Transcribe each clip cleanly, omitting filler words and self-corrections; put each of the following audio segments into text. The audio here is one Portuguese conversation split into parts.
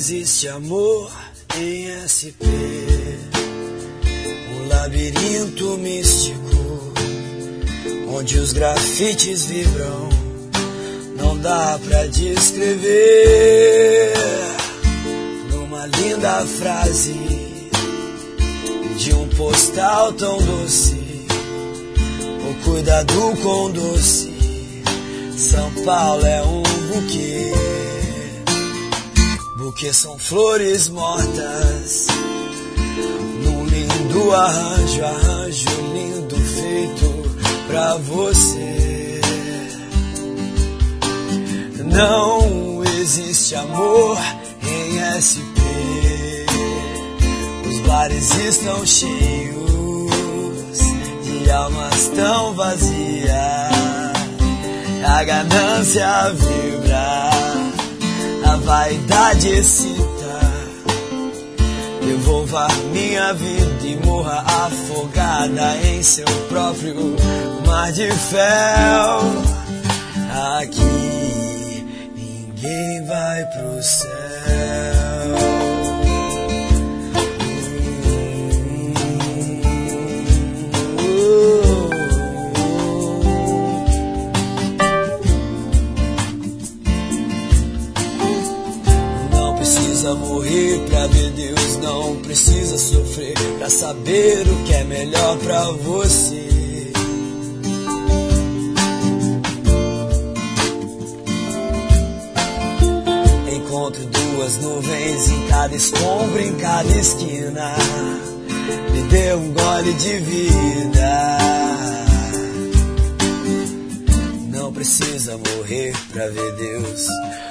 existe amor em SP, um labirinto místico, onde os grafites vibram, não dá pra descrever numa linda frase de um postal tão doce, o cuidado com doce. São Paulo é um buquê, buquê são flores mortas, num lindo arranjo, arranjo lindo feito pra você. Não existe amor em SP, os bares estão cheios de almas tão vazias. A ganância vibra, a vaidade excita. Devolva minha vida e morra afogada em seu próprio mar de fel. Aqui ninguém vai pro céu. Morrer pra ver Deus, não precisa sofrer pra saber o que é melhor pra você. Encontro duas nuvens em cada escombro, em cada esquina. Me dê um gole de vida. Não precisa morrer pra ver Deus.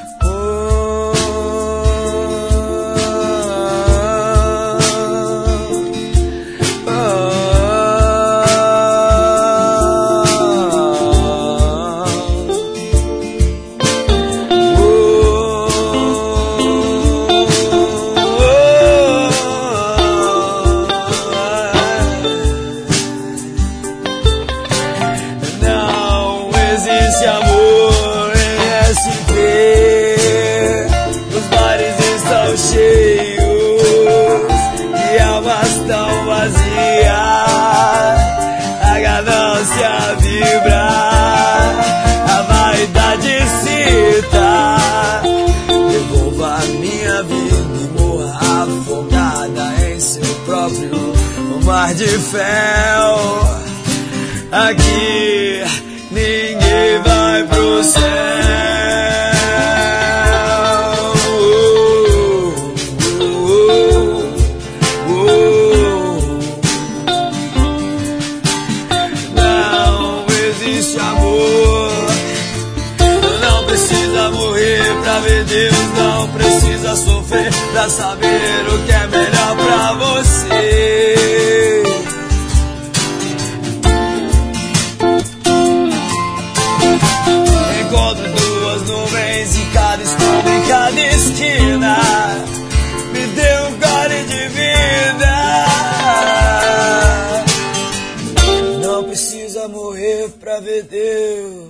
Mar de fel, aqui ninguém vai pro céu. Não existe amor, não precisa morrer pra ver Deus, não precisa sofrer pra saber o que é melhor pra você. Encontro duas nuvens em cada esquina, em cada esquina. Me dê um gole de vida. Não precisa morrer pra ver Deus.